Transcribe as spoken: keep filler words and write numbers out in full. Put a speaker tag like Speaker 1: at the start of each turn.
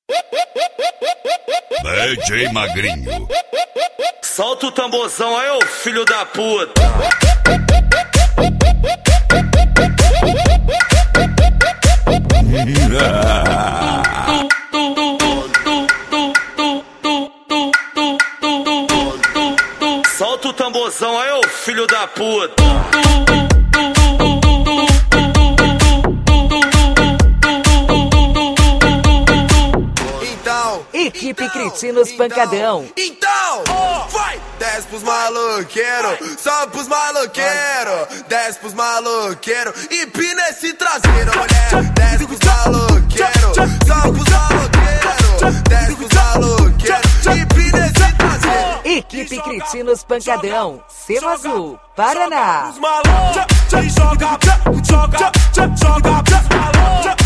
Speaker 1: D J Magrinho.
Speaker 2: Solta o tamborzão aí, ô filho da puta. Solta o tamborzão aí, ô filho da puta.
Speaker 3: Então,
Speaker 4: Equipe Cretinos Pancadão.
Speaker 3: Então, vai! Desce pros maloqueiros, sobe pros maloqueiros, desce pros maloqueiros, empina esse traseiro, mulher. Desce pros maloqueiros, sobe pros maloqueiros, desce pros maloqueiros, empina esse traseiro.
Speaker 4: Equipe Cretinos Pancadão, Selo Azul, Paraná.
Speaker 5: Os malucos, joga, joga, joga, joga,